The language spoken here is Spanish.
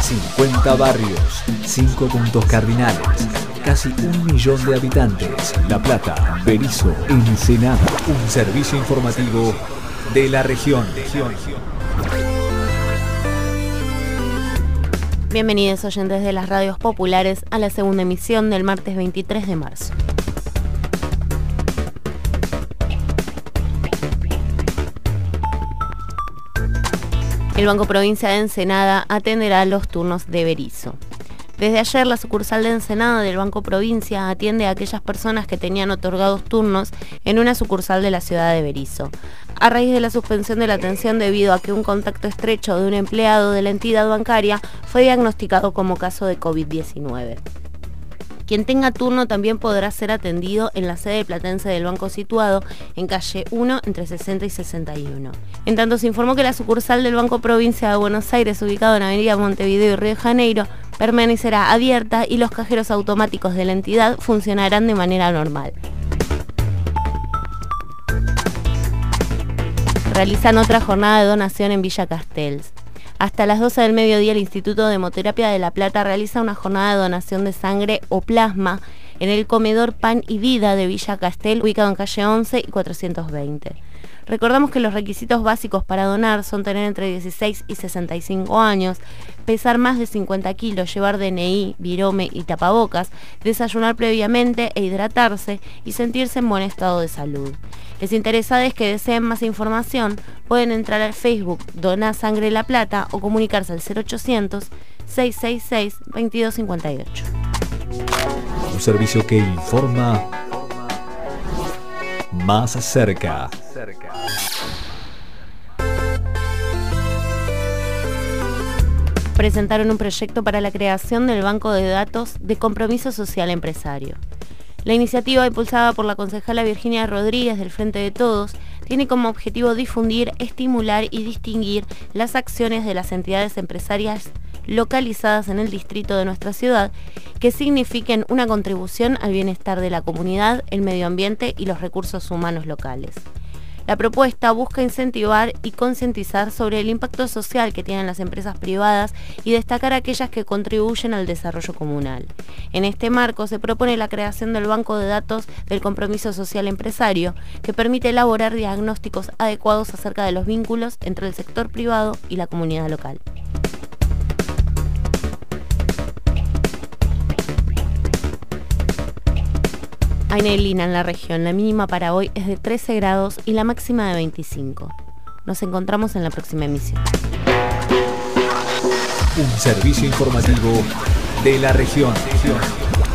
50 barrios, 5 puntos cardinales, casi 1 millón de habitantes. La Plata, Berisso, Ensenada. Un servicio informativo de la región. Bienvenidos oyentes de las radios populares a la segunda emisión del martes 23 de marzo. El Banco Provincia de Ensenada atenderá los turnos de Berisso. Desde ayer, la sucursal de Ensenada del Banco Provincia atiende a aquellas personas que tenían otorgados turnos en una sucursal de la ciudad de Berisso, a raíz de la suspensión de la atención debido a que un contacto estrecho de un empleado de la entidad bancaria fue diagnosticado como caso de COVID-19. Quien tenga turno también podrá ser atendido en la sede platense del banco situado en calle 1 entre 60 y 61. En tanto, se informó que la sucursal del Banco Provincia de Buenos Aires, ubicado en Avenida Montevideo y Río de Janeiro, permanecerá abierta y los cajeros automáticos de la entidad funcionarán de manera normal. Realizan otra jornada de donación en Villa Castells. Hasta las 12 del mediodía, el Instituto de Hemoterapia de La Plata realiza una jornada de donación de sangre o plasma en el comedor Pan y Vida de Villa Castells, ubicado en calle 11 y 420. Recordamos que los requisitos básicos para donar son tener entre 16 y 65 años, pesar más de 50 kilos, llevar DNI, virome y tapabocas, desayunar previamente e hidratarse y sentirse en buen estado de salud. Les interesados que deseen más información pueden entrar al Facebook Dona Sangre La Plata o comunicarse al 0800-666-2258. Un servicio que informa más cerca. Presentaron un proyecto para la creación del Banco de Datos de Compromiso Social Empresario. La iniciativa, impulsada por la concejala Virginia Rodríguez del Frente de Todos, tiene como objetivo difundir, estimular y distinguir las acciones de las entidades empresarias localizadas en el distrito de nuestra ciudad que signifiquen una contribución al bienestar de la comunidad, el medio ambiente y los recursos humanos locales. La propuesta busca incentivar y concientizar sobre el impacto social que tienen las empresas privadas y destacar aquellas que contribuyen al desarrollo comunal. En este marco se propone la creación del Banco de Datos del Compromiso Social Empresario, que permite elaborar diagnósticos adecuados acerca de los vínculos entre el sector privado y la comunidad local. Hay neblina en la región, la mínima para hoy es de 13 grados y la máxima de 25. Nos encontramos en la próxima emisión. Un servicio informativo de la región.